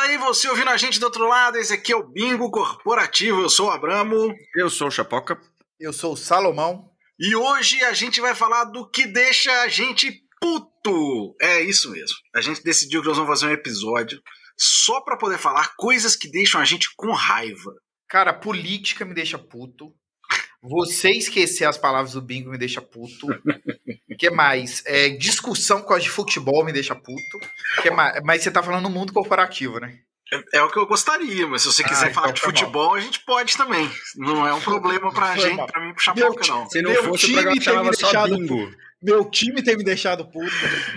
aí, você ouvindo a gente do outro lado, esse aqui é o Bingo Corporativo, eu sou o Abramo. Eu sou o Chapoca. Eu sou o Salomão. E hoje a gente vai falar do que deixa a gente puto. É isso mesmo, a gente decidiu que nós vamos fazer um episódio só pra poder falar coisas que deixam a gente com raiva. Cara, política me deixa puto. Você esquecer as palavras do bingo me deixa puto. O que mais? Discussão com a de futebol me deixa puto. Que mais? Mas você tá falando no mundo corporativo, né? É o que eu gostaria, mas se você quiser falar de futebol, a gente pode também. Não é um problema pra gente, pra mim, pro Chapoca, não. Se não fosse, o programa chamava só bingo. Meu time tem me deixado puto.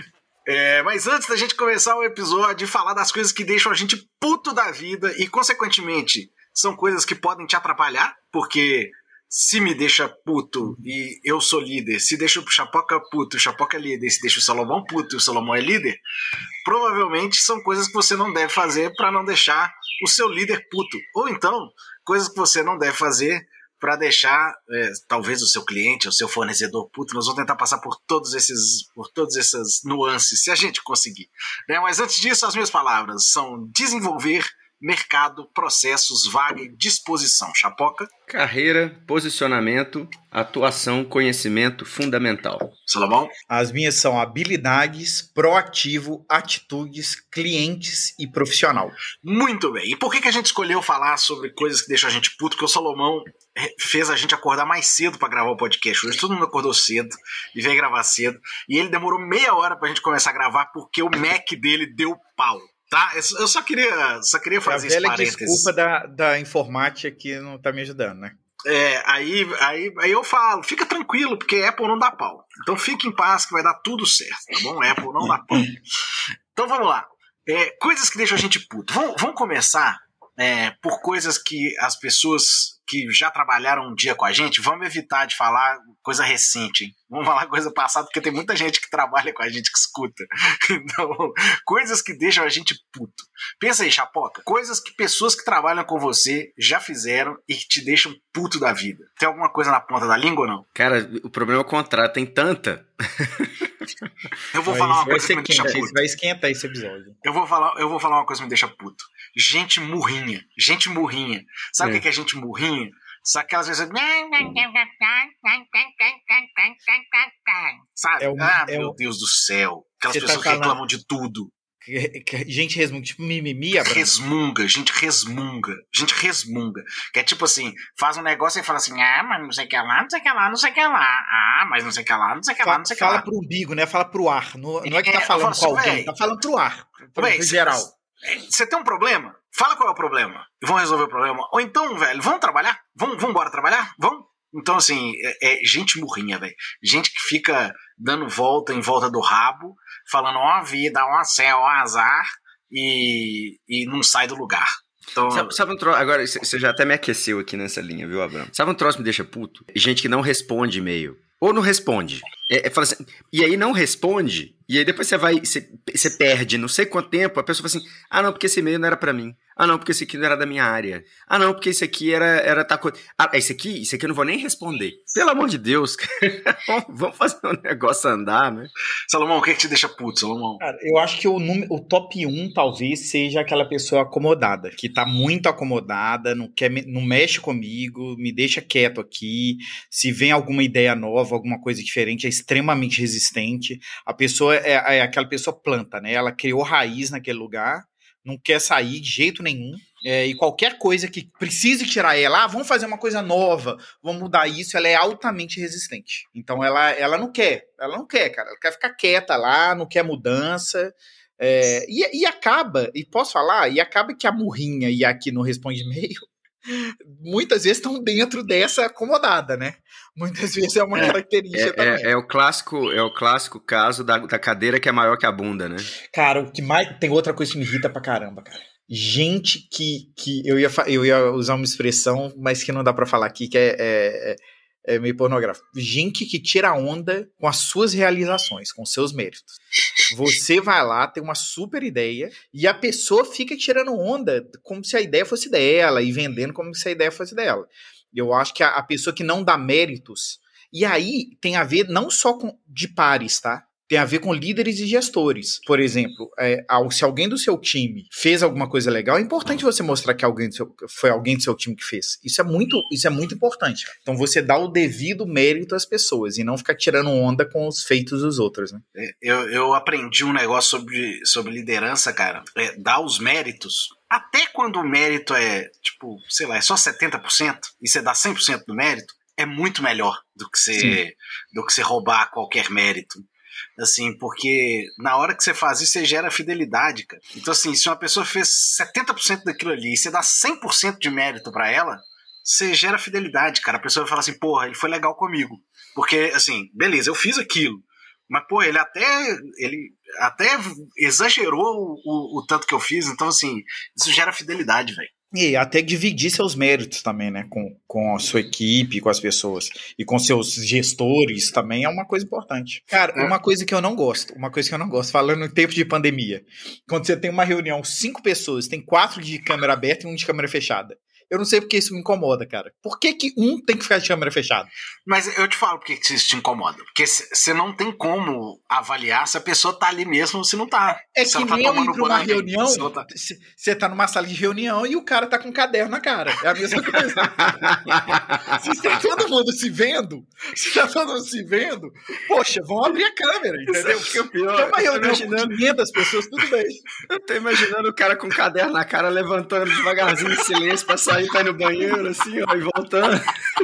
Mas antes da gente começar o episódio e falar das coisas que deixam a gente puto da vida e, consequentemente, são coisas que podem te atrapalhar, porque se me deixa puto e eu sou líder, se deixa o Chapoca puto, o Chapoca é líder, se deixa o Salomão puto e o Salomão é líder, provavelmente são coisas que você não deve fazer para não deixar o seu líder puto. Ou então, coisas que você não deve fazer para deixar, talvez, o seu cliente, o seu fornecedor puto. Nós vamos tentar passar por todas essas nuances, se a gente conseguir. Mas antes disso, as minhas palavras são desenvolver, mercado, processos, vaga e disposição. Chapoca? Carreira, posicionamento, atuação, conhecimento fundamental. Salomão? As minhas são habilidades, proativo, atitudes, clientes e profissional. Muito bem. E por que a gente escolheu falar sobre coisas que deixam a gente puto? Porque o Salomão fez a gente acordar mais cedo para gravar o podcast. Hoje todo mundo acordou cedo e veio gravar cedo. E ele demorou meia hora pra gente começar a gravar porque o Mac dele deu pau. Tá? Eu só queria fazer esse parênteses. Desculpa da informática que não tá me ajudando, né? Aí eu falo, fica tranquilo, porque Apple não dá pau. Então fique em paz que vai dar tudo certo, tá bom? Apple não dá pau. Então vamos lá. Coisas que deixam a gente puto. Vamos começar por coisas que as pessoas que já trabalharam um dia com a gente, vamos evitar de falar coisa recente, hein? Vamos falar coisa passada, porque tem muita gente que trabalha com a gente que escuta. Então, coisas que deixam a gente puto. Pensa aí, Chapoca, coisas que pessoas que trabalham com você já fizeram e que te deixam puto da vida. Tem alguma coisa na ponta da língua ou não? Cara, o problema é o contrário, tem tanta. Eu vou falar uma coisa que me deixa puto. Vai esquentar esse episódio. Eu vou falar uma coisa que me deixa puto. Gente murrinha. Sabe o que é gente murrinha? Só aquelas pessoas. Sabe? Meu Deus do céu. Aquelas pessoas que reclamam de tudo. Gente resmunga, tipo mimimi, Abraham. Gente resmunga. Que é tipo assim, faz um negócio e fala assim, mas não sei o que lá, não sei o que lá, não sei o que lá. Mas não sei o que lá, não sei o que lá, não sei o que lá. Fala pro umbigo, né? Fala pro ar. Não é que tá falando com alguém, tá falando pro ar. Pro geral. Você tem um problema? Fala qual é o problema. Vamos resolver o problema. Ou então, velho, vamos trabalhar? Vamos embora trabalhar? Vamos? Então, assim, gente murrinha, velho. Gente que fica dando volta em volta do rabo, falando ó vida, ó céu, ó azar, e não sai do lugar. Então... Sabe um troço? Agora, você já até me aqueceu aqui nessa linha, viu, Abraham? Sabe um troço que me deixa puto? Gente que não responde e-mail. Ou não responde. Fala assim, e aí não responde, e aí depois você perde não sei quanto tempo, a pessoa fala assim, não, porque esse e-mail não era pra mim. Não, porque esse aqui não era da minha área. Não, porque esse aqui era esse aqui eu não vou nem responder. Pelo amor de Deus, vamos fazer um negócio andar, né? Salomão, o que te deixa puto, Salomão? Cara, eu acho que o top 1 talvez seja aquela pessoa acomodada, que tá muito acomodada, não mexe comigo, me deixa quieto aqui, se vem alguma ideia nova, alguma coisa diferente, é extremamente resistente. A pessoa é aquela pessoa planta, né? Ela criou raiz naquele lugar, não quer sair de jeito nenhum, e qualquer coisa que precise tirar ela, vamos fazer uma coisa nova, vamos mudar isso, ela é altamente resistente. Então ela não quer, cara, ela quer ficar quieta lá, não quer mudança, e acaba, e posso falar, e acaba que a murrinha e a que não responde e-mail, muitas vezes estão dentro dessa acomodada, né? Muitas vezes é uma característica também. É o clássico caso da cadeira que é maior que a bunda, né? Cara, o que mais... Tem outra coisa que me irrita pra caramba, cara. Gente que eu ia usar uma expressão, mas que não dá pra falar aqui, que é meio pornográfico. Gente que tira onda com as suas realizações, com seus méritos. Você vai lá, tem uma super ideia, e a pessoa fica tirando onda como se a ideia fosse dela, e vendendo como se a ideia fosse dela. Eu acho que a pessoa que não dá méritos, e aí tem a ver não só de pares, tá? tem a ver com líderes e gestores. Por exemplo, se alguém do seu time fez alguma coisa legal, é importante você mostrar que foi alguém do seu time que fez. Isso é muito importante. Então você dá o devido mérito às pessoas e não ficar tirando onda com os feitos dos outros, né? Eu aprendi um negócio sobre liderança, cara. Dar os méritos. Até quando o mérito é, tipo, sei lá, é só 70% e você dá 100% do mérito, é muito melhor do que você roubar qualquer mérito. Assim, porque na hora que você faz isso, você gera fidelidade, cara. Então, assim, se uma pessoa fez 70% daquilo ali e você dá 100% de mérito pra ela, você gera fidelidade, cara. A pessoa vai falar assim, porra, ele foi legal comigo. Porque, assim, beleza, eu fiz aquilo. Mas, pô, ele até exagerou o tanto que eu fiz. Então, assim, isso gera fidelidade, velho. E até dividir seus méritos também, né? Com a sua equipe, com as pessoas. E com seus gestores também é uma coisa importante. Cara, uma coisa que eu não gosto, falando em tempo de pandemia. Quando você tem uma reunião, 5 pessoas, tem 4 de câmera aberta e 1 de câmera fechada. Eu não sei porque isso me incomoda, cara. Por que um tem que ficar de câmera fechada? Mas eu te falo por que isso te incomoda. Porque você não tem como avaliar se a pessoa tá ali mesmo ou se não tá. É se que ela nem tá eu tomando entro numa banho, reunião, você tá numa sala de reunião e o cara tá com um caderno na cara. É a mesma coisa. Se tá todo mundo se vendo, poxa, vão abrir a câmera, entendeu? Isso é o pior. Tem uma reunião com 500 pessoas, tudo bem. Eu tô imaginando o cara com o caderno na cara, levantando devagarzinho em silêncio pra sair pra ir no banheiro, assim, ó, e voltando.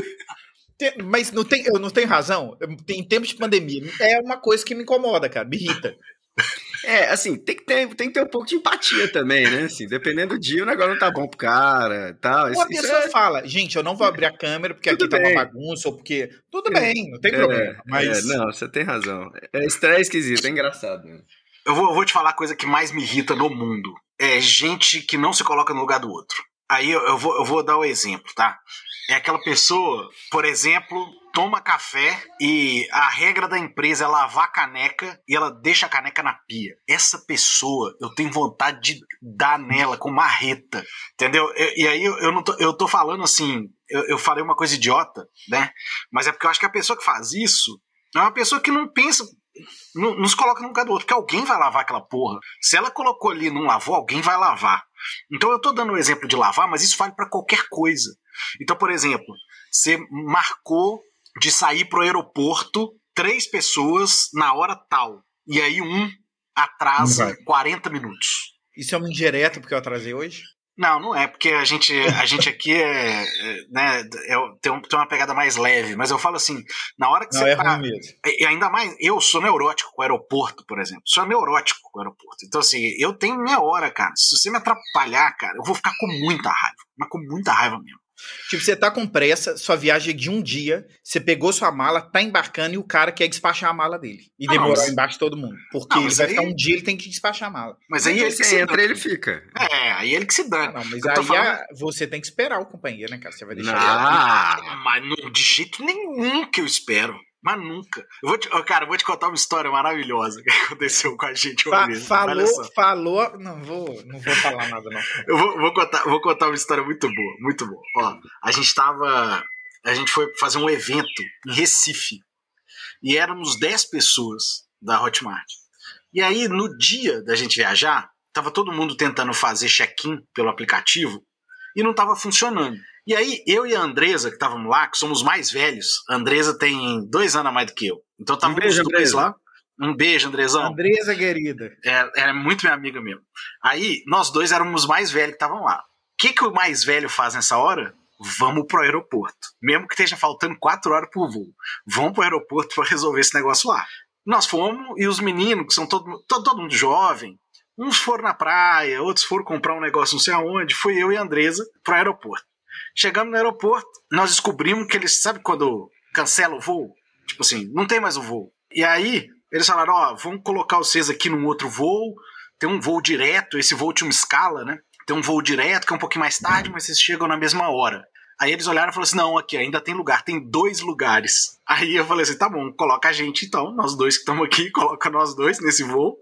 Mas eu não tenho razão. Em tempos de pandemia, é uma coisa que me incomoda, cara, me irrita. Assim, tem que ter um pouco de empatia também, né? Assim, dependendo do dia, o negócio não tá bom pro cara, tal. Uma pessoa fala, gente, eu não vou abrir a câmera porque tudo aqui bem. Tá uma bagunça, ou porque... Tudo bem, não tem problema. Mas... não, você tem razão. É esquisito, é engraçado. Né? Eu vou te falar a coisa que mais me irrita no mundo. É gente que não se coloca no lugar do outro. Aí eu vou dar o exemplo, tá? É aquela pessoa, por exemplo, toma café e a regra da empresa é lavar a caneca e ela deixa a caneca na pia. Essa pessoa, eu tenho vontade de dar nela com marreta, entendeu? E aí eu tô falando assim, eu falei uma coisa idiota, né? Mas é porque eu acho que a pessoa que faz isso é uma pessoa que não pensa... Não se coloca no lugar do outro, porque alguém vai lavar aquela porra. Se ela colocou ali e não lavou, alguém vai lavar. Então eu tô dando o exemplo de lavar, mas isso vale pra qualquer coisa. Então, por exemplo, você marcou de sair pro aeroporto 3 pessoas na hora tal, e aí um atrasa 40 minutos. Isso é uma indireta porque eu atrasei hoje? Não é, porque a gente aqui né, tem uma pegada mais leve, mas eu falo assim, na hora que você tá... ruim mesmo. E ainda mais, eu sou neurótico com o aeroporto, por exemplo. Sou neurótico com o aeroporto. Então, assim, eu tenho minha hora, cara. Se você me atrapalhar, cara, eu vou ficar com muita raiva. Mas com muita raiva mesmo. Tipo, você tá com pressa, sua viagem é de um dia, você pegou sua mala, tá embarcando e o cara quer despachar a mala dele. E demorar embaixo de todo mundo. Porque ele vai ficar um dia, ele tem que despachar a mala. Mas aí ele que se entra, ele fica. Aí ele que se dane. Não, mas aí você tem que esperar o companheiro, né, cara? Você vai deixar ele. Mas não, de jeito nenhum que eu espero. Mas nunca. Eu vou te contar uma história maravilhosa que aconteceu com a gente uma vez. Falou. Não vou falar nada, não. Eu vou contar uma história muito boa, muito boa. Ó, a gente foi fazer um evento em Recife. E éramos 10 pessoas da Hotmart. E aí, no dia da gente viajar, tava todo mundo tentando fazer check-in pelo aplicativo e não tava funcionando. E aí, eu e a Andresa, que estávamos lá, que somos mais velhos, a Andresa tem 2 anos a mais do que eu. Então estávamos os dois lá. Um beijo, Andresão. Andresa, querida. É muito minha amiga mesmo. Aí, nós dois éramos os mais velhos que estavam lá. O que o mais velho faz nessa hora? Vamos pro aeroporto. Mesmo que esteja faltando 4 horas pro voo. Vamos pro aeroporto para resolver esse negócio lá. Nós fomos, e os meninos, que são todo mundo jovem, uns foram na praia, outros foram comprar um negócio não sei aonde, fui eu e a Andresa pro aeroporto. Chegamos no aeroporto, nós descobrimos que eles, sabe quando cancela o voo? Tipo assim, não tem mais o voo. E aí, eles falaram, vamos colocar vocês aqui num outro voo, tem um voo direto, esse voo tinha uma escala, né? Tem um voo direto que é um pouquinho mais tarde, mas vocês chegam na mesma hora. Aí eles olharam e falaram assim, não, aqui ainda tem lugar, tem 2 lugares. Aí eu falei assim, tá bom, coloca a gente então, nós dois que estamos aqui, coloca nós dois nesse voo.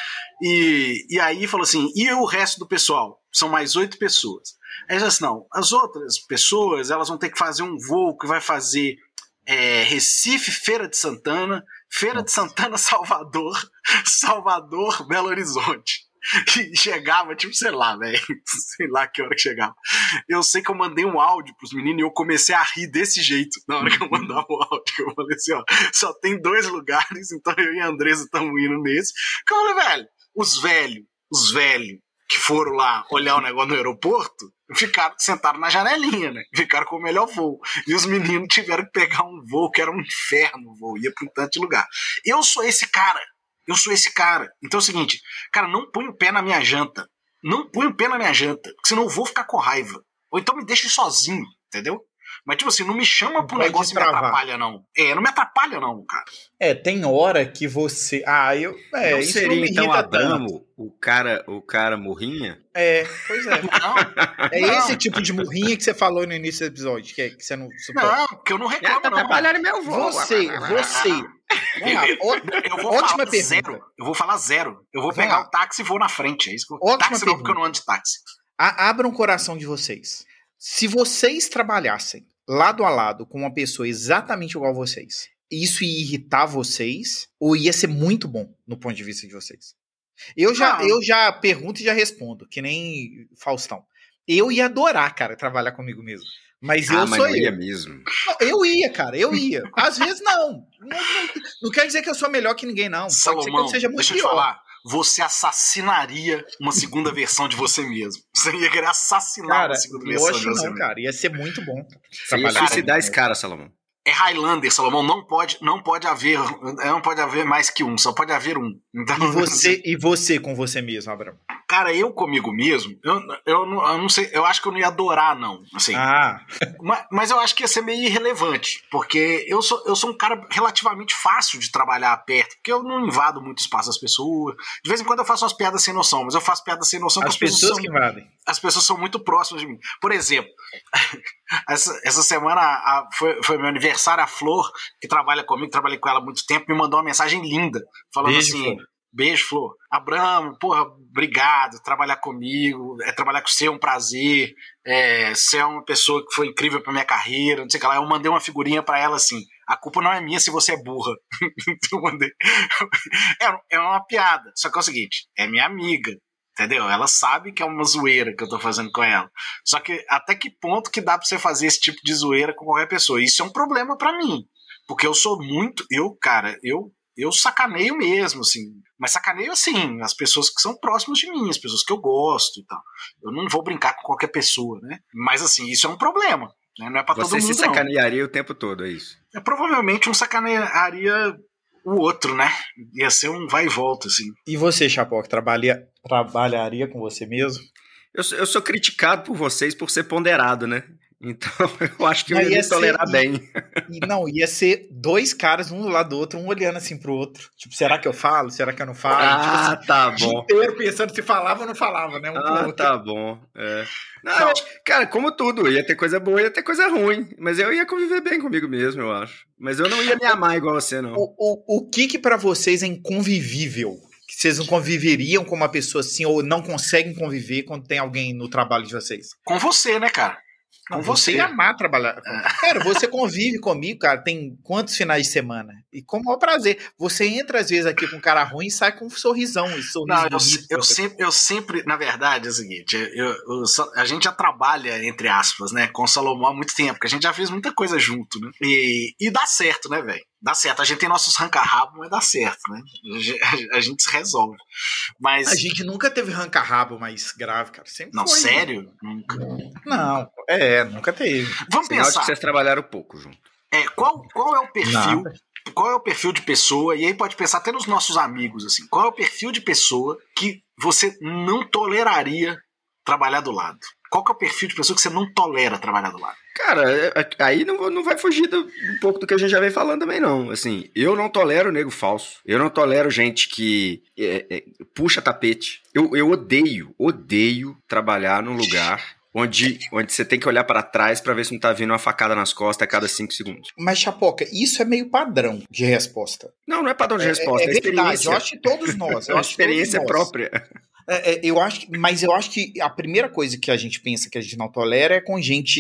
E aí falou assim, e o resto do pessoal? São mais 8 pessoas. Aí já assim, não, as outras pessoas, elas vão ter que fazer um voo que vai fazer Recife, Feira de Santana, Feira de Santana, Salvador, Salvador, Belo Horizonte. E chegava, tipo, sei lá, velho. Sei lá que hora que chegava. Eu sei que eu mandei um áudio pros meninos e eu comecei a rir desse jeito na hora que eu mandava o áudio. Eu falei assim, ó, só tem 2 lugares, então eu e a Andressa estamos indo nesse. Eu falei, velho, os velhos que foram lá olhar o negócio no aeroporto, ficaram sentados na janelinha, né? Ficaram com o melhor voo. E os meninos tiveram que pegar um voo que era um inferno, o voo, ia pra um tanto de lugar. Eu sou esse cara. Então é o seguinte, cara, não põe o pé na minha janta. Não põe o pé na minha janta, porque senão eu vou ficar com raiva. Ou então me deixe sozinho, entendeu? Mas, tipo assim, não me chama pro negócio e me atrapalha, não. Não me atrapalha, não, cara. Tem hora que você... não isso seria, não me então, irrita Adamo, tanto. o cara morrinha? Pois é. Não, Esse tipo de murrinha que você falou no início do episódio, que você não suporta. Não, porque eu não reclamo, Tá não. atrapalhando meu voo. Você. Eu vou Ótima falar pergunta. zero. Eu vou falar zero. Eu vou Vamos pegar lá. o táxi e vou na frente. É isso que eu... Ótima Táxi não, pergunta. porque eu não ando de táxi. Abram o coração de vocês. Se vocês trabalhassem lado a lado com uma pessoa exatamente igual a vocês, isso ia irritar vocês ou ia ser muito bom no ponto de vista de vocês? Eu já pergunto e já respondo, que nem Faustão. Eu ia adorar, cara, trabalhar comigo mesmo. Mas eu mas sou não eu. ia mesmo. Não, eu ia, cara, eu ia. Às vezes não. Não quer dizer que eu sou melhor que ninguém, não. Pode ser que Salomão, eu seja muito deixa eu te pior. falar. Você assassinaria uma segunda versão de você mesmo. Você ia querer assassinar Cara, uma segunda eu versão acho de você não, mesmo. cara. Ia ser muito bom. Você ia suicidar esse cara, Salomão. É Highlander, Salomão. Não pode haver mais que um. Só pode haver um. Então, E você com você mesmo, Abraão? Cara, eu comigo mesmo, eu não sei, eu acho que eu não ia adorar, não. Assim, mas eu acho que ia ser meio irrelevante, porque eu sou um cara relativamente fácil de trabalhar perto, porque eu não invado muito espaço das pessoas. De vez em quando eu faço umas piadas sem noção, mas eu faço piadas sem noção As pessoas que invadem. As pessoas são muito próximas de mim. Por exemplo, essa semana foi meu aniversário, a Flor, que trabalha comigo, trabalhei com ela há muito tempo, me mandou uma mensagem linda, falando Beijo, assim... Flor. Beijo, Flor. Abramo, porra, obrigado. Trabalhar comigo, trabalhar com você é um prazer. Você é uma pessoa que foi incrível pra minha carreira, não sei o que lá. Eu mandei uma figurinha pra ela assim: a culpa não é minha se você é burra. Eu mandei. É uma piada. Só que é o seguinte: é minha amiga. Entendeu? Ela sabe que é uma zoeira que eu tô fazendo com ela. Só que até que ponto que dá pra você fazer esse tipo de zoeira com qualquer pessoa? Isso é um problema pra mim. Porque eu sou muito. Eu sacaneio mesmo, assim. Mas sacaneio, assim, as pessoas que são próximas de mim, as pessoas que eu gosto e tal. Eu não vou brincar com qualquer pessoa, né? Mas, assim, isso é um problema. Né? Não é pra todo mundo, não. Você se sacanearia o tempo todo, é isso? Provavelmente um sacanearia o outro, né? Ia ser um vai e volta, assim. E você, Chapó, que trabalharia com você mesmo? Eu sou criticado por vocês por ser ponderado, né? Então, eu acho que eu ia me tolerar bem. Ia ser 2 caras, um do lado do outro, um olhando assim pro outro. Tipo, será que eu falo? Será que eu não falo? Assim, tá o dia bom. inteiro pensando se falava ou não falava, né? Pro outro. Tá bom. Não, cara, como tudo, ia ter coisa boa, ia ter coisa ruim. Mas eu ia conviver bem comigo mesmo, eu acho. Mas eu não ia me amar igual você, não. O que pra vocês é inconvivível? Que vocês não conviveriam com uma pessoa assim, ou não conseguem conviver quando tem alguém no trabalho de vocês? Com você, né, cara? Não, você ia amar trabalhar. Cara, você convive comigo, cara, tem quantos finais de semana? E com o maior prazer. Você entra às vezes aqui com cara ruim e sai com um sorrisão. Eu sempre, na verdade, é o seguinte, a gente já trabalha, entre aspas, né, com o Salomão há muito tempo, porque a gente já fez muita coisa junto, né? E dá certo, né, velho? Dá certo. A gente tem nossos ranca-rabo, mas dá certo, né? A gente se resolve. Mas... A gente nunca teve ranca-rabo mais grave, cara. Sempre não, foi. Sério? Nunca. Não, nunca teve. Vamos pensar. Acho que vocês trabalharam pouco junto. Qual é o perfil? Nada. Qual é o perfil de pessoa? E aí pode pensar até nos nossos amigos, assim. Qual é o perfil de pessoa que você não toleraria trabalhar do lado? Qual que é o perfil de pessoa que você não tolera trabalhar do lado? Cara, aí não vai fugir um pouco do que a gente já vem falando também, não. Assim, eu não tolero nego falso. Eu não tolero gente que puxa tapete. Eu odeio trabalhar num lugar onde você tem que olhar para trás para ver se não tá vindo uma facada nas costas a cada 5 segundos. Mas, Chapoca, isso é meio padrão de resposta. Não é padrão de resposta, é verdade. Eu acho que todos nós. É uma experiência própria. Eu acho que a primeira coisa que a gente pensa que a gente não tolera é com gente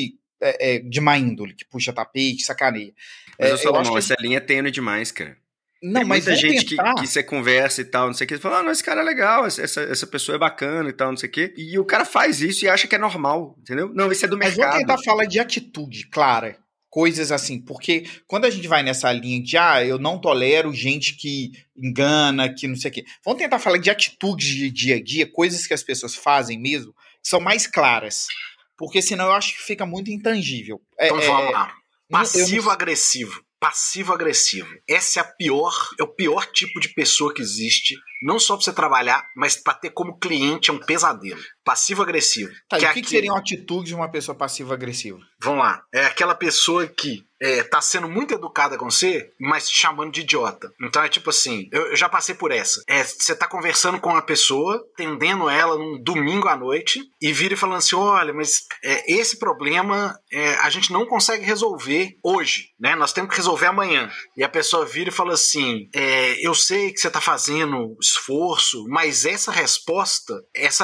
de má índole, que puxa tapete, sacaneia. Mas eu falo, não, essa linha é tênue demais, cara. Não, tem mas muita gente tentar. que você conversa e tal, não sei o que, você fala, não, esse cara é legal, essa pessoa é bacana e tal, não sei o que, e o cara faz isso e acha que é normal, entendeu? Não, isso é do mercado. Mas vamos tentar falar de atitude, clara, coisas assim, porque quando a gente vai nessa linha de, eu não tolero gente que engana, que não sei o que, vamos tentar falar de atitudes de dia a dia, coisas que as pessoas fazem mesmo, que são mais claras, porque senão eu acho que fica muito intangível. Então vamos lá, passivo-agressivo. Passivo-agressivo. Esse é o pior tipo de pessoa que existe, não só pra você trabalhar, mas pra ter como cliente é um pesadelo. Passivo-agressivo. Tá, e o que seria uma atitude de uma pessoa passiva-agressiva? Vamos lá. É aquela pessoa que tá sendo muito educada com você, mas te chamando de idiota. Então é tipo assim, eu já passei por essa. Você tá conversando com uma pessoa, atendendo ela num domingo à noite, e vira e falando assim, olha, mas esse problema a gente não consegue resolver hoje, né? Nós temos que resolver amanhã. E a pessoa vira e fala assim, eu sei que você tá fazendo esforço, mas essa resposta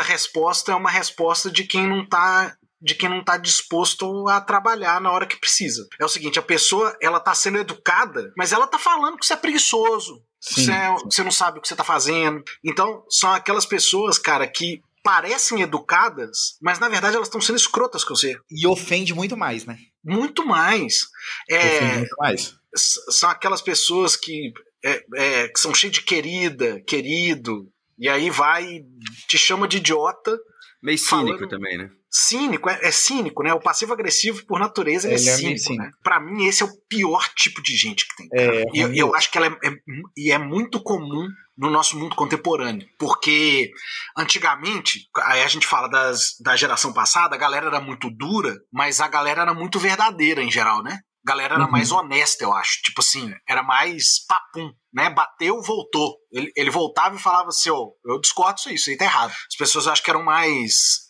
é uma resposta de quem não tá disposto a trabalhar na hora que precisa. É o seguinte, a pessoa, ela tá sendo educada, mas ela tá falando que você é preguiçoso, que você não sabe o que você tá fazendo. Então, são aquelas pessoas, cara, que parecem educadas, mas na verdade elas estão sendo escrotas com você. E ofende muito mais, né? Muito mais. Ofende muito mais. São aquelas pessoas que são cheias de querido, e aí te chama de idiota. Meio cínico também, né? Cínico, é cínico, né? O passivo-agressivo, por natureza, ele é cínico, né? Pra mim, esse é o pior tipo de gente que tem. E eu acho que ela é muito comum no nosso mundo contemporâneo. Porque, antigamente, aí a gente fala da geração passada, a galera era muito dura, mas a galera era muito verdadeira, em geral, né? A galera era mais honesta, eu acho. Tipo assim, era mais papum, né? Bateu, voltou. Ele voltava e falava assim, eu discordo isso aí tá errado. As pessoas acho que eram mais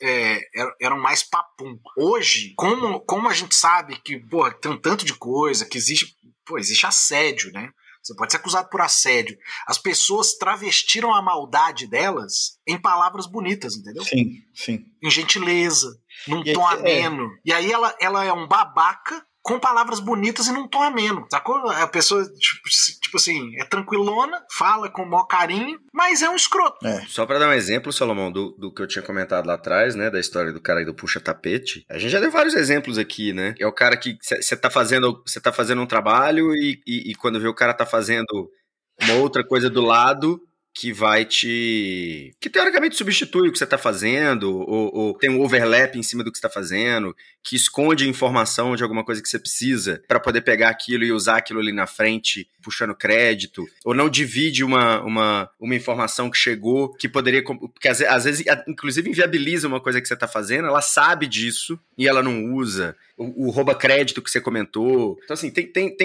papum. Hoje, como a gente sabe que, tem um tanto de coisa, que existe assédio, né? Você pode ser acusado por assédio. As pessoas travestiram a maldade delas em palavras bonitas, entendeu? Sim. Em gentileza, num tom ameno. E aí ela é um babaca com palavras bonitas e num tom ameno, sacou? A pessoa, tipo assim, é tranquilona, fala com o maior carinho, mas é um escroto. Só pra dar um exemplo, Salomão, do que eu tinha comentado lá atrás, né, da história do cara aí do puxa-tapete, a gente já deu vários exemplos aqui, né? É o cara que você tá fazendo um trabalho e quando vê o cara tá fazendo uma outra coisa do lado, que teoricamente substitui o que você está fazendo, ou tem um overlap em cima do que você está fazendo, que esconde informação de alguma coisa que você precisa para poder pegar aquilo e usar aquilo ali na frente, puxando crédito, ou não divide uma informação que chegou, que poderia, porque às vezes inclusive inviabiliza uma coisa que você está fazendo, ela sabe disso e ela não usa, o rouba crédito que você comentou. Então assim, tem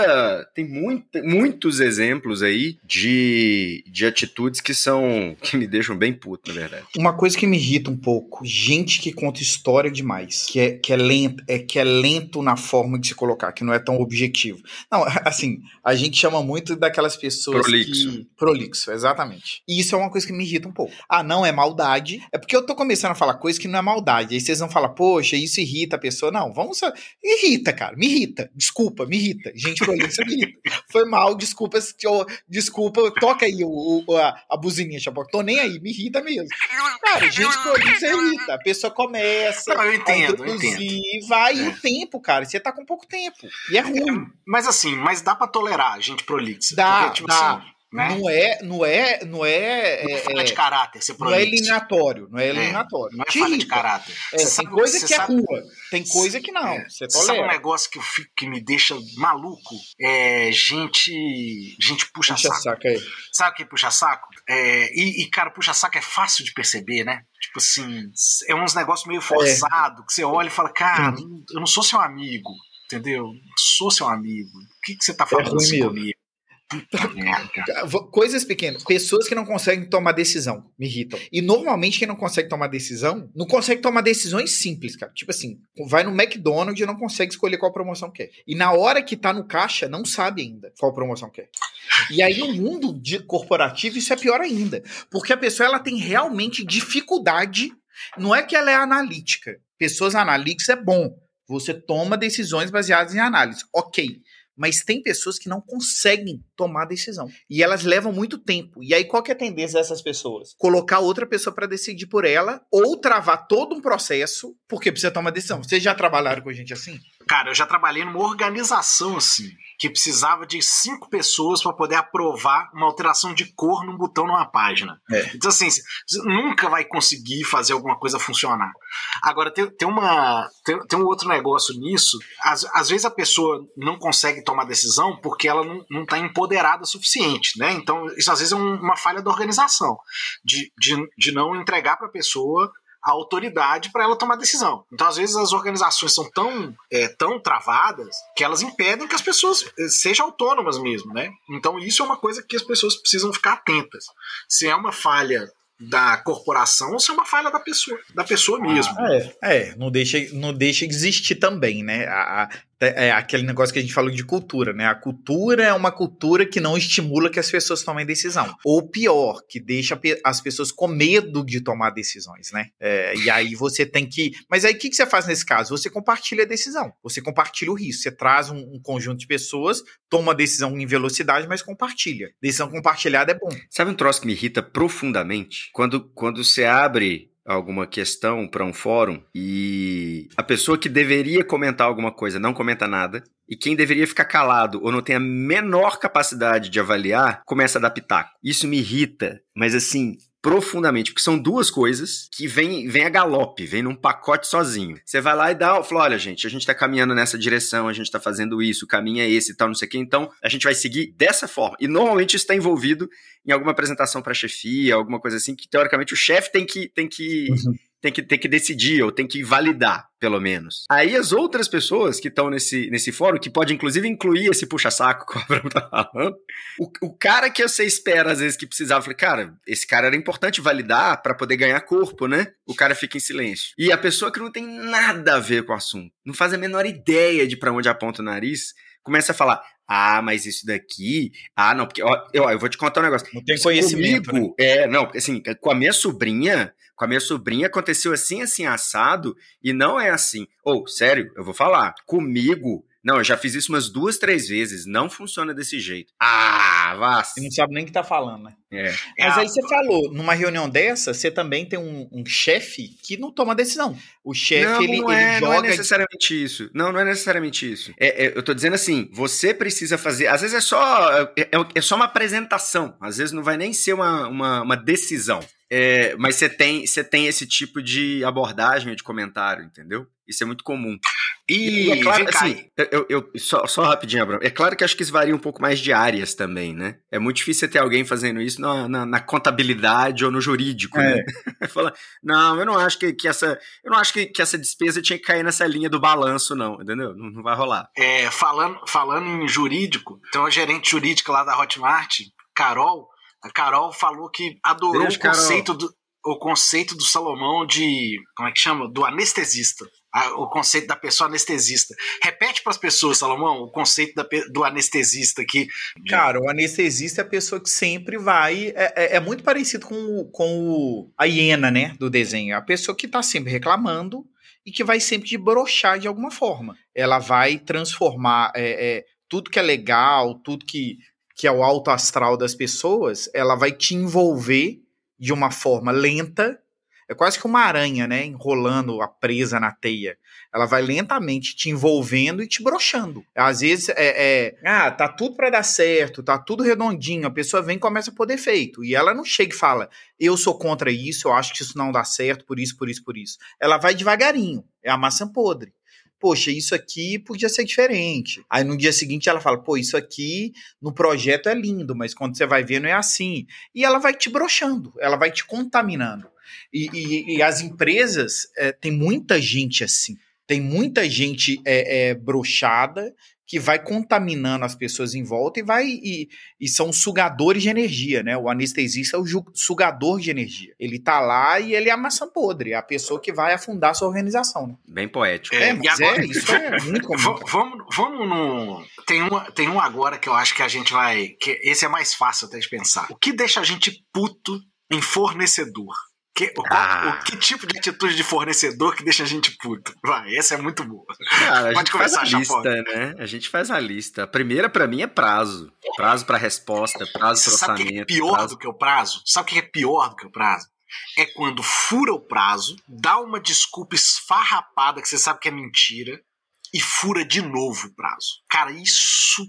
muitos exemplos aí de atitudes que me deixam bem puto, na verdade. Uma coisa que me irrita um pouco, gente que conta história demais, que é lento na forma de se colocar, que não é tão objetivo. Não, assim, a gente chama muito daquelas pessoas Prolixo, exatamente. E isso é uma coisa que me irrita um pouco. Não é maldade, é porque eu tô começando a falar coisa que não é maldade, aí vocês vão falar, poxa, isso irrita a pessoa. Não, irrita, cara, me irrita, desculpa, me irrita. Gente prolixa me irrita. Foi mal, desculpa, toca aí a buzininha, tô nem aí, me irrita mesmo. Cara, gente prolixa irrita, a pessoa começa eu entendo. E vai o tempo, cara, você tá com pouco tempo, e é ruim. Mas assim, dá pra tolerar gente prolixa. Dá. Assim, né? Não é falha de caráter, ser não é eliminatório. Não é falha de caráter. Tem coisa que é rua, tem coisa que não. Você tolera. Sabe um negócio que me deixa maluco? É gente puxa-saco. Sabe o que puxa-saco? Cara, puxa-saco é fácil de perceber, né? Tipo assim, é uns negócios meio forçados, que você olha e fala, cara, eu não sou seu amigo, entendeu? Não sou seu amigo. O que você tá falando assim comigo? Coisas pequenas, pessoas que não conseguem tomar decisão me irritam. E normalmente quem não consegue tomar decisão, não consegue tomar decisões simples, cara. Tipo assim, vai no McDonald's e não consegue escolher qual promoção quer. E na hora que tá no caixa, não sabe ainda qual promoção quer. E aí no mundo corporativo isso é pior ainda. Porque a pessoa ela tem realmente dificuldade. Não é que ela é analítica. Pessoas analíticas é bom. Você toma decisões baseadas em análise. Ok. Mas tem pessoas que não conseguem tomar decisão. E elas levam muito tempo. E aí, qual que é a tendência dessas pessoas? Colocar outra pessoa para decidir por ela ou travar todo um processo porque precisa tomar decisão. Vocês já trabalharam com gente assim? Cara, eu já trabalhei numa organização assim, que precisava de 5 pessoas para poder aprovar uma alteração de cor num botão numa página. Então, assim, você nunca vai conseguir fazer alguma coisa funcionar. Agora, tem um outro negócio nisso. Às vezes a pessoa não consegue tomar decisão porque ela não está empoderada o suficiente, né? Então, isso às vezes é uma falha da organização, de não entregar para a pessoa a autoridade para ela tomar decisão. Então, às vezes, as organizações são tão travadas que elas impedem que as pessoas sejam autônomas mesmo, né? Então, isso é uma coisa que as pessoas precisam ficar atentas. Se é uma falha da corporação ou se é uma falha da pessoa mesmo. Não deixa existir também, né? Aquele negócio que a gente falou de cultura, né? A cultura é uma cultura que não estimula que as pessoas tomem decisão. Ou pior, que deixa as pessoas com medo de tomar decisões, né? E aí você tem que... Mas aí o que você faz nesse caso? Você compartilha a decisão. Você compartilha o risco. Você traz um conjunto de pessoas, toma a decisão em velocidade, mas compartilha. Decisão compartilhada é bom. Sabe um troço que me irrita profundamente? Quando você abre alguma questão para um fórum e a pessoa que deveria comentar alguma coisa não comenta nada e quem deveria ficar calado ou não tem a menor capacidade de avaliar começa a dar pitaco. Isso me irrita, mas assim, profundamente, porque são duas coisas que vem a galope, vem num pacote sozinho. Você vai lá e fala, olha gente, a gente tá caminhando nessa direção, a gente tá fazendo isso, o caminho é esse e tal, não sei o que, então a gente vai seguir dessa forma. E normalmente isso tá envolvido em alguma apresentação pra chefia, alguma coisa assim, que teoricamente o chefe tem que decidir, ou tem que validar, pelo menos. Aí as outras pessoas que estão nesse fórum, que pode inclusive incluir esse puxa-saco que o Abraham tá falando, o cara que você espera às vezes que precisava, eu falei, cara, esse cara era importante validar para poder ganhar corpo, né? O cara fica em silêncio. E a pessoa que não tem nada a ver com o assunto, não faz a menor ideia de para onde aponta o nariz, começa a falar, mas isso daqui... não, porque eu vou te contar um negócio. Não tem conhecimento, comigo, né? Não, assim, com a minha sobrinha aconteceu assim, assado, e não é assim. Sério, eu vou falar, comigo, não, eu já fiz isso umas 2, 3 vezes, não funciona desse jeito. Vá. Você não sabe nem o que tá falando, né? Mas aí você falou, numa reunião dessa, você também tem um chefe que não toma decisão. O chefe, ele joga... Não é necessariamente isso. Não é necessariamente isso. Eu tô dizendo assim, você precisa fazer... Às vezes é só uma apresentação. Às vezes não vai nem ser uma decisão. Mas você tem esse tipo de abordagem, de comentário, entendeu? Isso é muito comum. E é claro, assim, só rapidinho, Abraham. É claro que acho que isso varia um pouco mais de áreas também, né? É muito difícil você ter alguém fazendo isso na contabilidade ou no jurídico, né? Fala, não, eu não acho que essa despesa tinha que cair nessa linha do balanço, não, entendeu? Não vai rolar. Falando em jurídico, tem uma gerente jurídica lá da Hotmart, Carol. A Carol falou que adorou o conceito do Salomão de... Como é que chama? Do anestesista. O conceito da pessoa anestesista. Repete para as pessoas, Salomão, o conceito do anestesista aqui. Cara, o anestesista é a pessoa que sempre vai... É muito parecido com a hiena, né, do desenho. É a pessoa que está sempre reclamando e que vai sempre debrochar de alguma forma. Ela vai transformar tudo que é legal, tudo que é o alto astral das pessoas, ela vai te envolver de uma forma lenta. É quase que uma aranha, né? Enrolando a presa na teia. Ela vai lentamente te envolvendo e te broxando. Às vezes tá tudo para dar certo, tá tudo redondinho. A pessoa vem e começa a pôr defeito. E ela não chega e fala, eu sou contra isso, eu acho que isso não dá certo, por isso, por isso, por isso. Ela vai devagarinho. É a maçã podre. Poxa, isso aqui podia ser diferente. Aí no dia seguinte ela fala, isso aqui no projeto é lindo, mas quando você vai ver não é assim. E ela vai te broxando, ela vai te contaminando. E as empresas, tem muita gente assim, tem muita gente broxada que vai contaminando as pessoas em volta e são sugadores de energia, né? O anestesista é o sugador de energia. Ele tá lá e ele é a maçã podre, é a pessoa que vai afundar a sua organização, né? Bem poético. Isso é muito comum. Vamos no... Tem um agora que eu acho que a gente vai... Que esse é mais fácil até de pensar. O que deixa a gente puto em fornecedor? Que tipo de atitude de fornecedor que deixa a gente puto? Vai, essa é muito boa. Cara, Pode começar, Chapoca. Né? A gente faz a lista. A primeira, pra mim, é prazo. Prazo pra resposta, prazo pro orçamento. Sabe o que é pior do que o prazo? Sabe o que é pior do que o prazo? É quando fura o prazo, dá uma desculpa esfarrapada que você sabe que é mentira e fura de novo o prazo. Cara, isso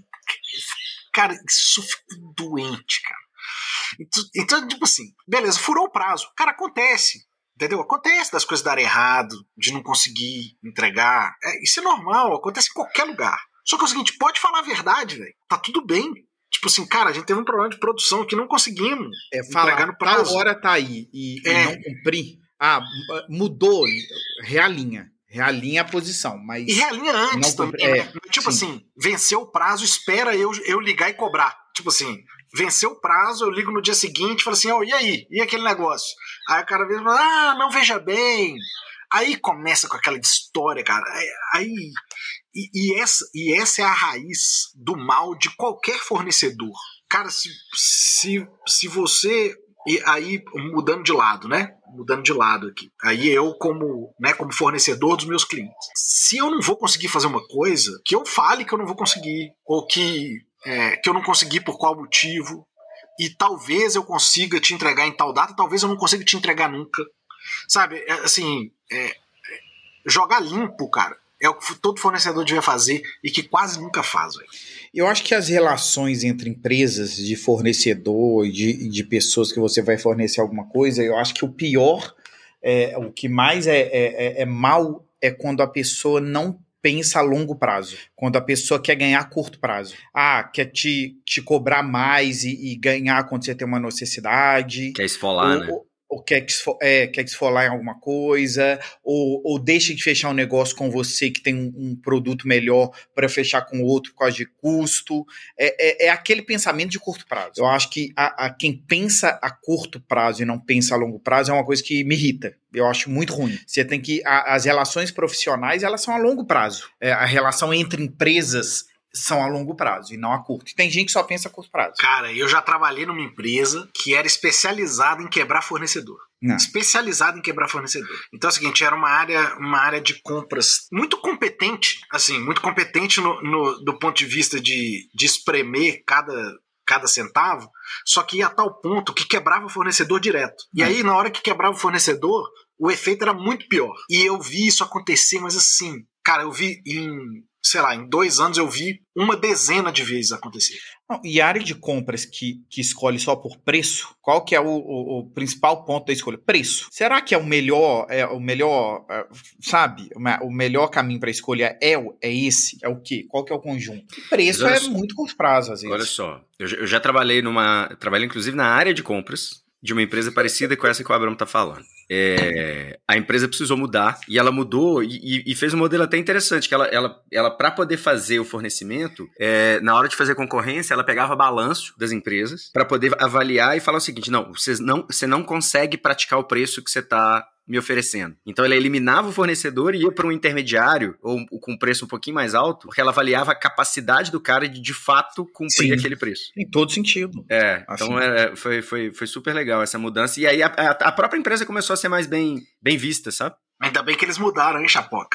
fica doente, cara. Então, tipo assim, beleza, furou o prazo. Cara, acontece, entendeu? Acontece das coisas darem errado, de não conseguir entregar. Isso é normal, acontece em qualquer lugar. Só que é o seguinte, pode falar a verdade, velho. Tá tudo bem. Tipo assim, cara, a gente teve um problema de produção que não conseguimos entregar no prazo. Tal hora tá aí e não cumprir. Mudou, realinha. Realinha a posição, mas... E realinha antes também, né? Tipo sim. Assim, venceu o prazo, espera eu ligar e cobrar. Tipo assim, venceu o prazo, eu ligo no dia seguinte e falo assim, e aí? E aquele negócio? Aí o cara vem e fala, não veja bem. Aí começa com aquela história, cara. E essa é a raiz do mal de qualquer fornecedor. Cara, se você... E aí, mudando de lado, né? Mudando de lado aqui. Aí eu, como fornecedor dos meus clientes. Se eu não vou conseguir fazer uma coisa, que eu fale que eu não vou conseguir. Ou que eu não consegui por qual motivo. E talvez eu consiga te entregar em tal data, talvez eu não consiga te entregar nunca. Sabe? Assim, jogar limpo, cara. É o que todo fornecedor devia fazer e que quase nunca faz, velho. Eu acho que as relações entre empresas de fornecedor e de pessoas que você vai fornecer alguma coisa, eu acho que o pior, o que mais é mal é quando a pessoa não pensa a longo prazo. Quando a pessoa quer ganhar a curto prazo. Quer te cobrar mais e ganhar quando você tem uma necessidade. Quer esfolar, né? Ou quer esfolar em alguma coisa, ou deixa de fechar um negócio com você que tem um produto melhor para fechar com outro por causa de custo. É aquele pensamento de curto prazo. Eu acho que quem pensa a curto prazo e não pensa a longo prazo é uma coisa que me irrita. Eu acho muito ruim. Você tem que... As relações profissionais, elas são a longo prazo. A relação entre empresas são a longo prazo e não a curto. E tem gente que só pensa a curto prazo. Cara, eu já trabalhei numa empresa que era especializada em quebrar fornecedor. Especializada em quebrar fornecedor. Então é o seguinte, era uma área de compras muito competente, assim, muito competente do ponto de vista de espremer cada centavo, só que ia a tal ponto que quebrava o fornecedor direto. E aí, na hora que quebrava o fornecedor, o efeito era muito pior. E eu vi isso acontecer, mas assim, cara, eu vi em 2 anos eu vi uma dezena de vezes acontecer. E a área de compras que escolhe só por preço, qual que é o principal ponto da escolha? Preço. Será que é o melhor, sabe? O melhor caminho para escolha é esse? É o quê? Qual que é o conjunto? E preço muito curto prazo, às vezes. Olha só, eu já trabalhei inclusive na área de compras de uma empresa parecida com essa que o Abramo tá falando. A empresa precisou mudar, e ela mudou e fez um modelo até interessante, que ela para poder fazer o fornecimento, na hora de fazer concorrência, ela pegava balanço das empresas para poder avaliar e falar o seguinte, você não consegue praticar o preço que você está me oferecendo. Então ela eliminava o fornecedor e ia para um intermediário, ou com um preço um pouquinho mais alto, porque ela avaliava a capacidade do cara de fato cumprir aquele preço. Em todo sentido. Então foi super legal essa mudança. E aí a própria empresa começou a ser mais bem vista, sabe? Ainda bem que eles mudaram, hein, Chapoca?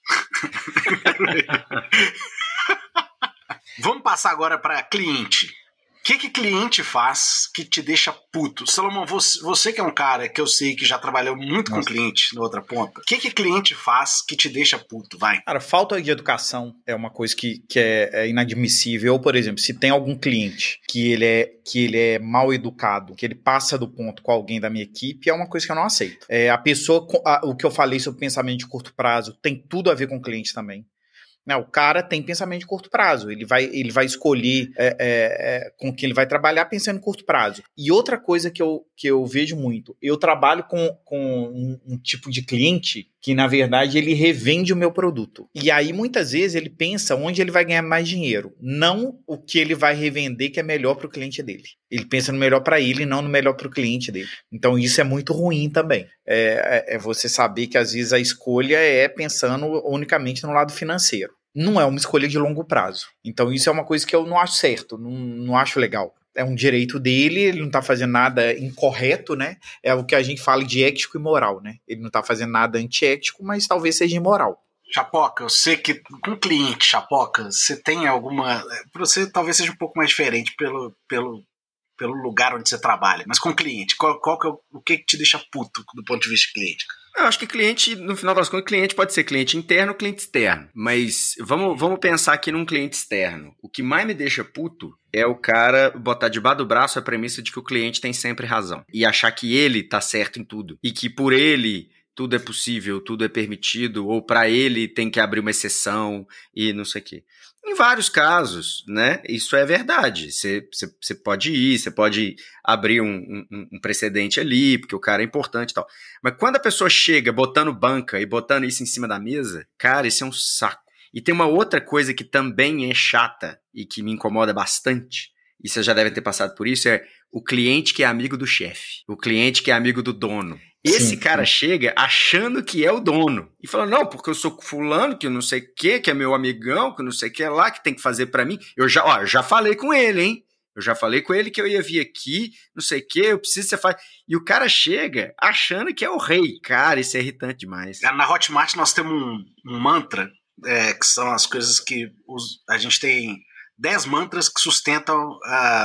Vamos passar agora para cliente. O que cliente faz que te deixa puto? Salomão, você que é um cara que eu sei que já trabalhou muito com cliente na outra ponta, o que cliente faz que te deixa puto? Vai. Cara, falta de educação é uma coisa que é inadmissível. Ou, por exemplo, se tem algum cliente que ele é mal educado, que ele passa do ponto com alguém da minha equipe, é uma coisa que eu não aceito. A pessoa, o que eu falei sobre pensamento de curto prazo, tem tudo a ver com o cliente também. O cara tem pensamento de curto prazo, ele vai escolher com quem ele vai trabalhar pensando em curto prazo. E outra coisa que eu vejo muito, eu trabalho com um tipo de cliente que, na verdade, ele revende o meu produto. E aí, muitas vezes, ele pensa onde ele vai ganhar mais dinheiro, não o que ele vai revender que é melhor para o cliente dele. Ele pensa no melhor para ele, não no melhor para o cliente dele. Então, isso é muito ruim também. Você saber que, às vezes, a escolha é pensando unicamente no lado financeiro. Não é uma escolha de longo prazo. Então, isso é uma coisa que eu não acho certo, não acho legal. é um direito dele, ele não tá fazendo nada incorreto, né? É o que a gente fala de ético e moral, né? Ele não tá fazendo nada antiético, mas talvez seja imoral. Chapoca, eu sei que com cliente, Chapoca, você tem alguma... Para você talvez seja um pouco mais diferente pelo lugar onde você trabalha, mas com cliente, qual que é o que te deixa puto do ponto de vista de cliente? Eu acho que cliente, no final das contas, cliente pode ser cliente interno ou cliente externo. Mas vamos pensar aqui num cliente externo. O que mais me deixa puto é o cara botar debaixo do braço a premissa de que o cliente tem sempre razão. E achar que ele tá certo em tudo. E que por ele tudo é possível, tudo é permitido, ou para ele tem que abrir uma exceção e não sei o quê. Em vários casos, né, isso é verdade. Você pode ir, você pode abrir um precedente ali, porque o cara é importante e tal. Mas quando a pessoa chega botando banca e botando isso em cima da mesa, cara, isso é um saco. E tem uma outra coisa que também é chata e que me incomoda bastante, e vocês já devem ter passado por isso, é o cliente que é amigo do chefe, o cliente que é amigo do dono. Esse cara chega achando que é o dono. E fala, não, porque eu sou fulano, que eu não sei o que é meu amigão, que eu não sei o que lá, que tem que fazer pra mim. Eu já falei com ele, hein? Eu já falei com ele que eu ia vir aqui, não sei o que, eu preciso que você faça. E o cara chega achando que é o rei. Cara, isso é irritante demais. Na Hotmart nós temos um mantra, que são as coisas que a gente tem 10 mantras que sustentam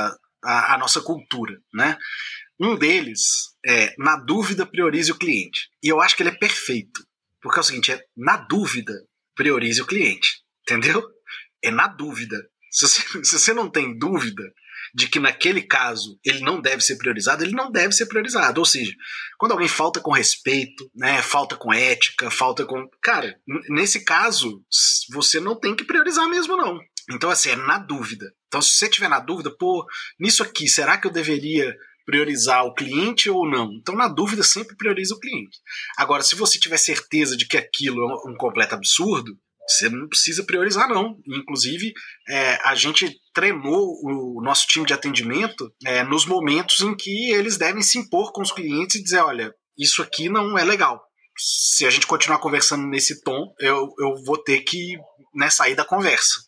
a nossa cultura, né? Um deles é, na dúvida, priorize o cliente. E eu acho que ele é perfeito. Porque é o seguinte, na dúvida, priorize o cliente. Entendeu? É na dúvida. Se você não tem dúvida de que naquele caso ele não deve ser priorizado, ele não deve ser priorizado. Ou seja, quando alguém falta com respeito, né, falta com ética, falta com... Cara, nesse caso, você não tem que priorizar mesmo, não. Então, assim, é na dúvida. Então, se você tiver na dúvida, pô, nisso aqui, será que eu deveria priorizar o cliente ou não? Então, na dúvida, sempre prioriza o cliente. Agora, se você tiver certeza de que aquilo é um completo absurdo, você não precisa priorizar, não. Inclusive, a gente treinou o nosso time de atendimento nos momentos em que eles devem se impor com os clientes e dizer, olha, isso aqui não é legal. Se a gente continuar conversando nesse tom, eu vou ter que, né, sair da conversa.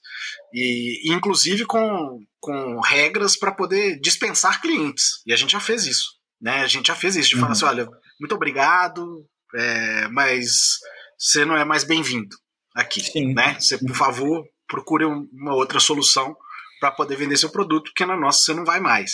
E inclusive com regras para poder dispensar clientes. E a gente já fez isso. Né? A gente já fez isso, de falar assim, olha, muito obrigado, mas você não é mais bem-vindo aqui. Sim. Né? Você, por favor, procure uma outra solução para poder vender seu produto, porque na nossa você não vai mais.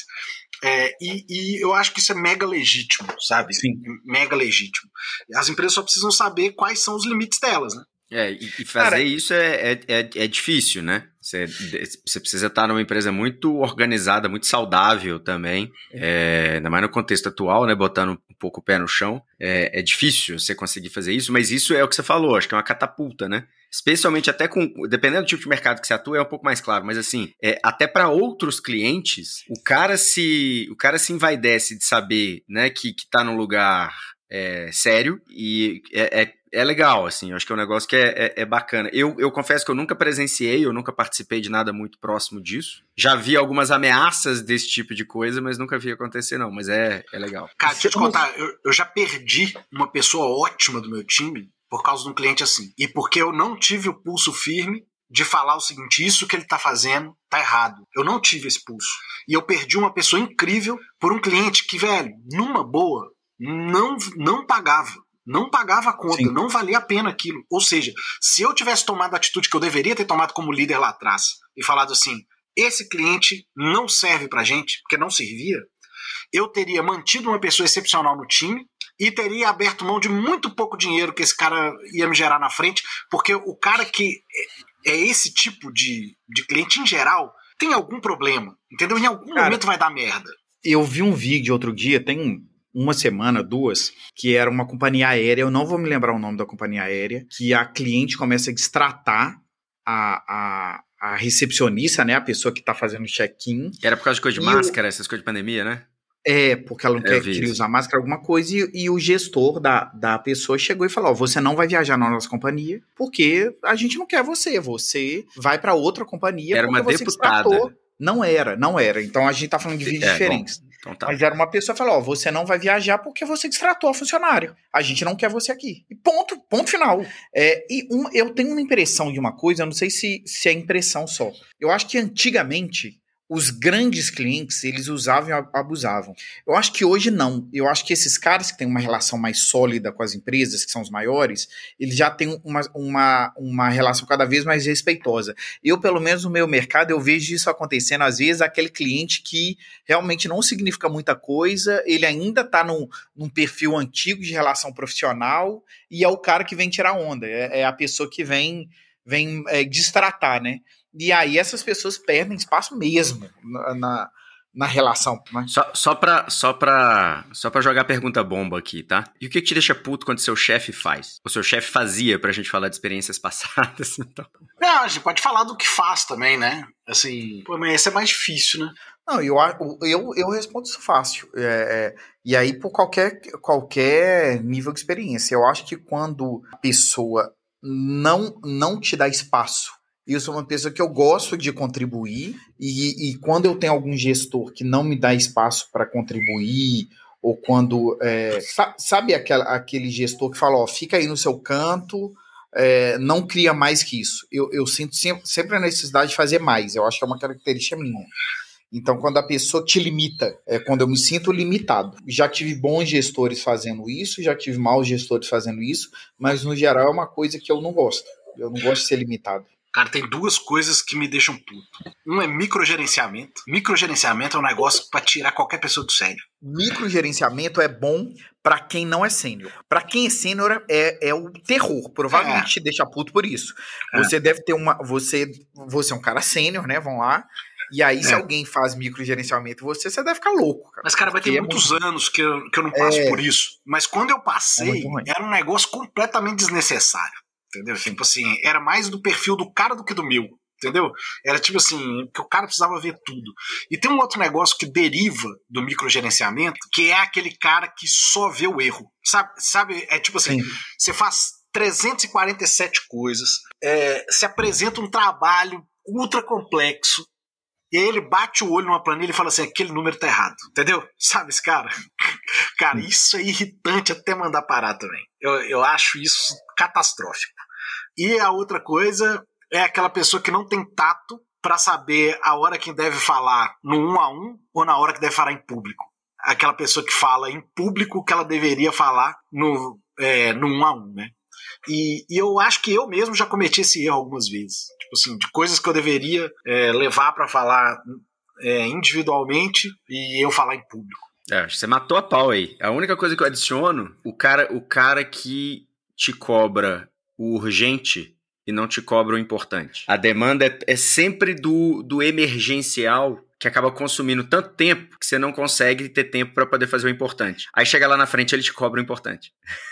E eu acho que isso é mega legítimo, sabe? Sim. Mega legítimo. As empresas só precisam saber quais são os limites delas, né? E fazer isso é difícil, né? Você precisa estar numa empresa muito organizada, muito saudável também, ainda mais no contexto atual, né? Botando um pouco o pé no chão. É difícil você conseguir fazer isso, mas isso é o que você falou, acho que é uma catapulta, né? Especialmente até dependendo do tipo de mercado que você atua, é um pouco mais claro, mas assim, até para outros clientes, o cara se envaidece de saber, né, que tá num lugar sério e é legal, assim, eu acho que é um negócio que é bacana. Eu confesso que eu nunca presenciei, eu nunca participei de nada muito próximo disso. Já vi algumas ameaças desse tipo de coisa, mas nunca vi acontecer, não. Mas é legal. Cara, deixa eu te contar, eu já perdi uma pessoa ótima do meu time por causa de um cliente assim. E porque eu não tive o pulso firme de falar o seguinte, isso que ele tá fazendo tá errado. Eu não tive esse pulso. E eu perdi uma pessoa incrível por um cliente que, velho, numa boa, não pagava. Não pagava a conta, Sim. Não valia a pena aquilo. Ou seja, se eu tivesse tomado a atitude que eu deveria ter tomado como líder lá atrás e falado assim, esse cliente não serve pra gente, porque não servia, eu teria mantido uma pessoa excepcional no time e teria aberto mão de muito pouco dinheiro que esse cara ia me gerar na frente, porque o cara que é esse tipo de cliente em geral tem algum problema, entendeu? Em algum momento vai dar merda. Eu vi um vídeo outro dia, tem uma semana, 2, que era uma companhia aérea, eu não vou me lembrar o nome da companhia aérea, que a cliente começa a destratar a recepcionista, né, a pessoa que tá fazendo o check-in. Era por causa de coisa de máscara, essas coisas de pandemia, né? Porque ela não queria usar máscara, alguma coisa, e o gestor da pessoa chegou e falou, você não vai viajar na nossa companhia, porque a gente não quer você vai para outra companhia. Era uma deputada. Não era. Então a gente tá falando de vídeos diferentes. Bom. Então tá. Mas era uma pessoa que falou, você não vai viajar porque você destratou a funcionário. A gente não quer você aqui. E ponto final. Eu tenho uma impressão de uma coisa, eu não sei se é impressão só. Eu acho que antigamente os grandes clientes, eles usavam e abusavam. Eu acho que hoje não. Eu acho que esses caras que têm uma relação mais sólida com as empresas, que são os maiores, eles já têm uma relação cada vez mais respeitosa. Eu, pelo menos no meu mercado, eu vejo isso acontecendo. Às vezes, aquele cliente que realmente não significa muita coisa, ele ainda está num perfil antigo de relação profissional e é o cara que vem tirar onda. É a pessoa que vem destratar, né? E aí essas pessoas perdem espaço mesmo na relação. Né? Só pra jogar a pergunta bomba aqui, tá? E o que te deixa puto quando seu chefe faz? O seu chefe fazia, pra gente falar de experiências passadas? Então. Não, a gente pode falar do que faz também, né? Assim, pô, mas esse é mais difícil, né? Não, eu respondo isso fácil. E aí, por qualquer nível de experiência. Eu acho que quando a pessoa não te dá espaço, eu sou uma pessoa que eu gosto de contribuir e quando eu tenho algum gestor que não me dá espaço para contribuir, ou quando... sabe aquele gestor que fala, ó, fica aí no seu canto, não cria mais que isso. Eu sinto sempre a necessidade de fazer mais. Eu acho que é uma característica minha. Então, quando a pessoa te limita, quando eu me sinto limitado. Já tive bons gestores fazendo isso, já tive maus gestores fazendo isso, mas no geral é uma coisa que eu não gosto. Eu não gosto de ser limitado. Cara, tem duas coisas que me deixam puto. Um é microgerenciamento. Microgerenciamento é um negócio pra tirar qualquer pessoa do sério. Microgerenciamento é bom pra quem não é sênior. Pra quem é sênior é o terror. Provavelmente te deixa puto por isso. Você deve ter você é um cara sênior, né? Vão lá. E aí, se alguém faz microgerenciamento você deve ficar louco, cara. Mas, cara, vai ter muitos anos que eu não passo por isso. Mas quando eu passei, era um negócio completamente desnecessário. Entendeu? Tipo assim, era mais do perfil do cara do que do meu. Entendeu? Era tipo assim, que o cara precisava ver tudo. E tem um outro negócio que deriva do microgerenciamento, que é aquele cara que só vê o erro. Sabe? É tipo assim, você faz 347 coisas, se apresenta um trabalho ultra complexo, e aí ele bate o olho numa planilha e fala assim, aquele número tá errado, entendeu? Sabe esse cara? Cara, isso é irritante até mandar parar também. Eu acho isso catastrófico. E a outra coisa é aquela pessoa que não tem tato pra saber a hora que deve falar no 1 a 1 ou na hora que deve falar em público. Aquela pessoa que fala em público que ela deveria falar no 1 a 1, né? E eu acho que eu mesmo já cometi esse erro algumas vezes. Tipo assim, de coisas que eu deveria levar pra falar individualmente e eu falar em público. Você matou a pau aí. A única coisa que eu adiciono, o cara que te cobra o urgente e não te cobra o importante. A demanda é sempre do emergencial, que acaba consumindo tanto tempo que você não consegue ter tempo para poder fazer o importante. Aí chega lá na frente, ele te cobra o importante.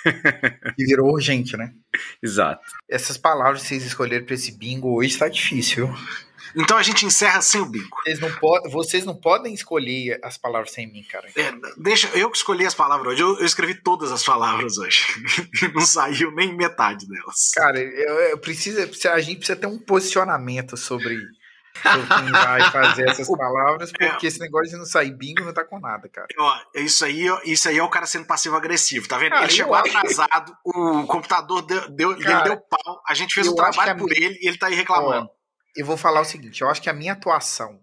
E virou urgente, né? Exato. Essas palavras que vocês escolheram para esse bingo hoje tá difícil, viu? Então a gente encerra sem o bingo. Vocês não podem escolher as palavras sem mim, cara. Deixa eu que escolhi as palavras hoje. Eu escrevi todas as palavras hoje. Não saiu nem metade delas. Cara, a gente precisa ter um posicionamento sobre quem vai fazer essas palavras, porque esse negócio de não sair bingo não tá com nada, cara. Isso aí é o cara sendo passivo-agressivo, tá vendo? Cara, ele chegou atrasado, o computador ele deu pau, a gente fez o trabalho por ele e ele tá aí reclamando. Eu vou falar o seguinte, eu acho que a minha atuação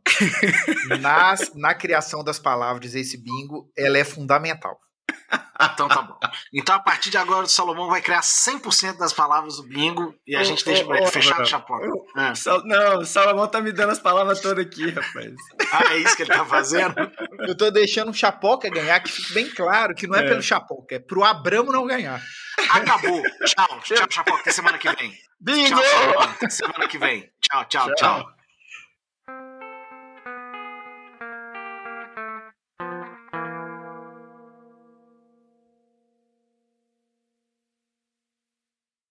na criação das palavras desse bingo, ela é fundamental. Então tá bom. Então a partir de agora o Salomão vai criar 100% das palavras do bingo e a gente deixa fechado o chapoca. Não, o Salomão tá me dando as palavras todas aqui, rapaz. É isso que ele tá fazendo? Eu tô deixando o Chapoca ganhar, que fique bem claro que não é pelo Chapoca, é pro Abramo não ganhar. Acabou. Tchau, Chapoca, até semana que vem. Bingo! Tchau, Salomão, até semana que vem. Tchau.